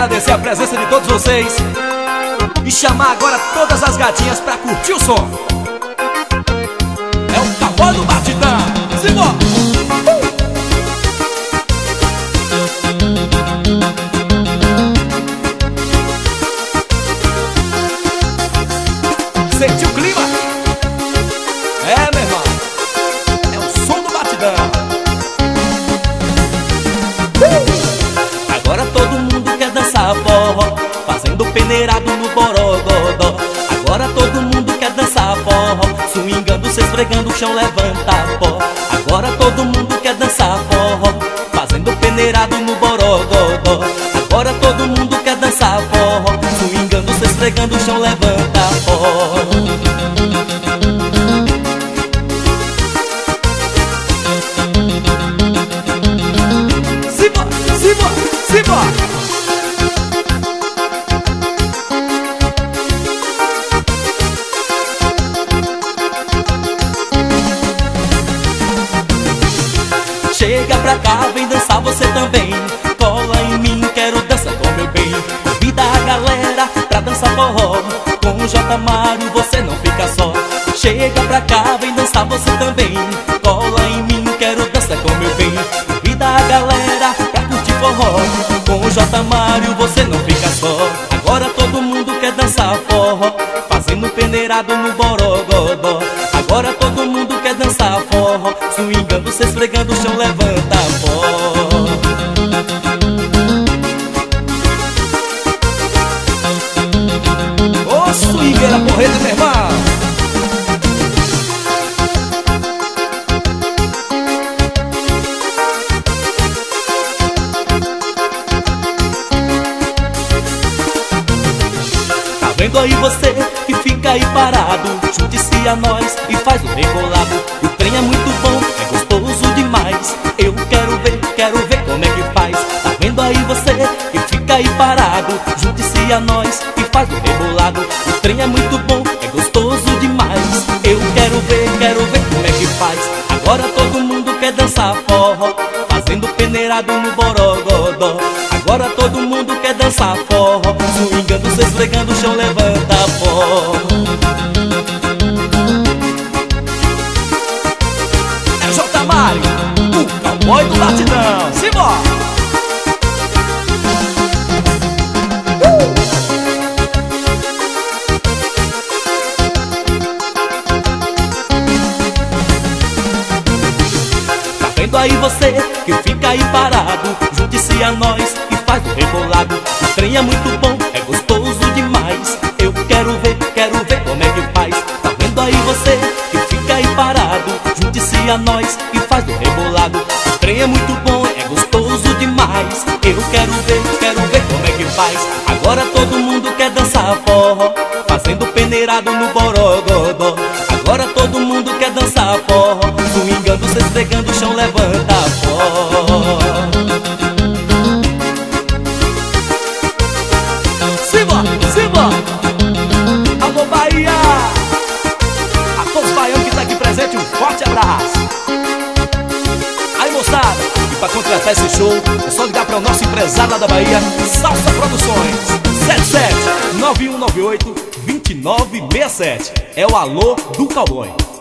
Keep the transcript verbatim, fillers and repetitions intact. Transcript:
agradecer a presença de todos vocês e chamar agora todas as gatinhas pra curtir o som. É o Cowboy do Batidão. Simbora! Sentiu o clima? É, meu irmão, é o som do batidão. uh! Agora todo mundo quer dançar forró, fazendo peneirado no borogodó. Agora todo mundo quer dançar forró, swingando, se esfregando, o chão levanta pó. Agora todo mundo quer dançar forró, fazendo peneirado no borogodó. Agora todo mundo quer dançar forró, swingando, se esfregando, o chão levanta pó. Simbora, simbora, simbora! Chega pra cá, vem dançar você também. Cola em mim, quero dançar com meu bem. Convida a galera pra dançar forró. Com o J Mário você não fica só. Chega pra cá, vem dançar você também. Cola em mim, quero dançar com meu bem. Convida a galera pra curtir forró. Com o J Mário você não fica só. Agora todo mundo quer dançar forró, fazendo peneirado no borogodó. Agora todo mundo quer dançar forró, swingando, se esfregando, o chão levanta pó. Ô swingueira porreta, meu irmão! Tá vendo aí você que fica aí parado? Junte-se a nós e faz o rebolado. O trem é muito bom, é gostoso demais. Eu quero ver, quero ver como é que faz. Tá vendo aí você que fica aí parado? Junte-se a nós e faz o rebolado. O trem é muito bom, é gostoso demais. Eu quero ver, quero ver como é que faz. Agora todo mundo quer dançar forró, fazendo peneirado no borogodó. Agora todo mundo quer dançar forró, swingando, se esfregando, o chão levanta pó. É J Mário, o Cowboy do Batidão. Simbora! Uh! Tá vendo aí você que fica aí parado? Junte-se a nós e faz o rebolado. O trem é muito bom, é gostoso demais. Eu quero ver, quero ver como é que faz. Tá vendo aí você que fica aí parado? Junte-se a nós e faz o rebolado. O trem é muito bom, é gostoso demais. Eu quero ver, quero ver como é que faz. Agora todo mundo quer dançar forró, fazendo peneirado no borogodó. Agora todo mundo quer dançar forró, swingando, se esfregando, o chão levanta pó. Simbora, simbora! Alô Bahia! A todos os baianos que tá aqui presente, um forte abraço! Aí moçada, e pra contratar esse show é só ligar para o nosso empresário lá da Bahia, Salsa Produções, sete sete nove um nove oito dois nove seis sete. É o alô do Cowboy.